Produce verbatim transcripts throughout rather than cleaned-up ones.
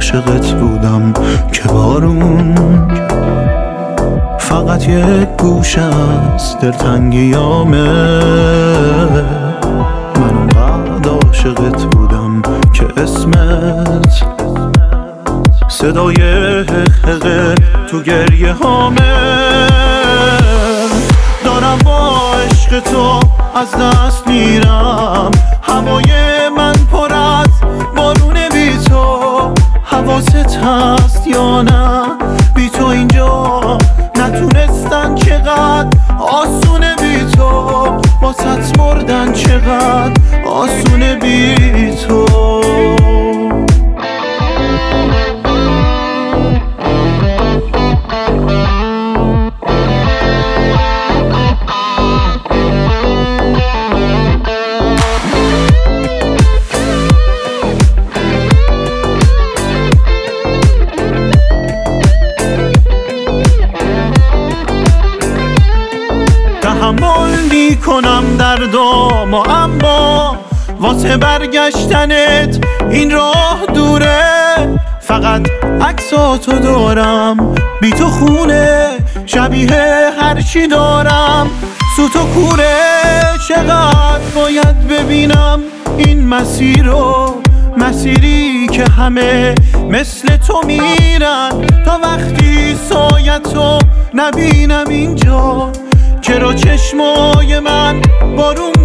عاشقت بودم که بارون فقط یک گوش از دلتنگیامه. من اونقدر عاشقت بودم که اسمت صدای حقه تو گریه هامه. دارم با عشق تو از دست میرم، هوای من پر از بارون بی تو. حواست هست یا نه بی تو اینجا نتونستن چقدر آسونه بی تو، واسط مردن چقدر آسونه بی تو. تحمل میکنم دردام اما واسه برگشتنت این راه دوره. فقط عکساتو دارم بی تو خونه، شبیه هرچی دارم سوت و کوره. چقدر باید ببینم این مسیر رو، مسیری که همه مثل تو میرن، تا وقتی سایتو نبینم اینجا چرا چشمای من بارون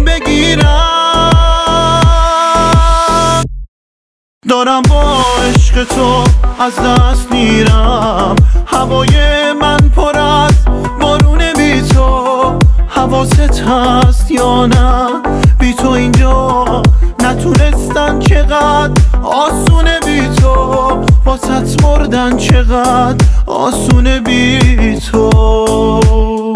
بگیرم. دارم با عشق تو از دست میرم، هوای من پر از بارون بی تو. حواست هست یا نه بی تو اینجا نتونستن چقدر آسونه بی تو، واسط مردن چقدر آسونه بی تو.